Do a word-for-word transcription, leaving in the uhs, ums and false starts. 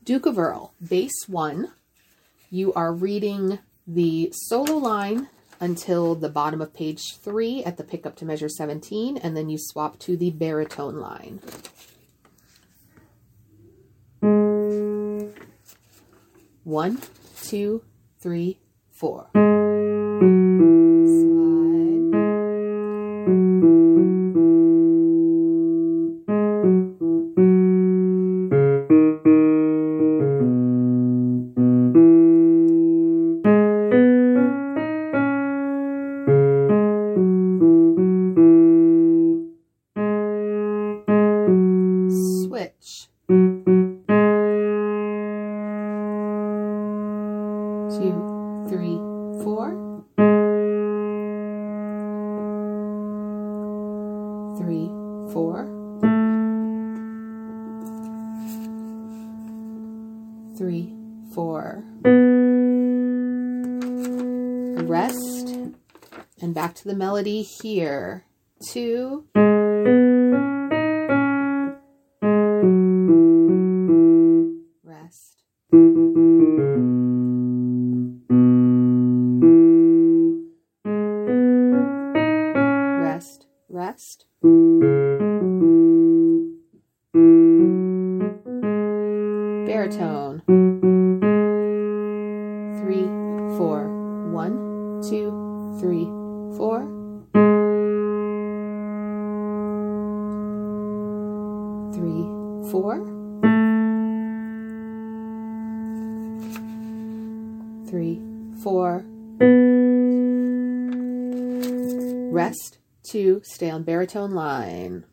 Duke of Earl, bass one. You are reading the solo line until the bottom of page three at the pickup to measure seventeen, and then you swap to the baritone line. One, two, three, four. Switch. Two, three, four. Three, four. Three, four. Rest. And back to the melody here. Two. Rest. Rest, rest. Baritone. Three, four. One, two, three, four. Three, four. Three, four. Rest, two, stay on baritone line.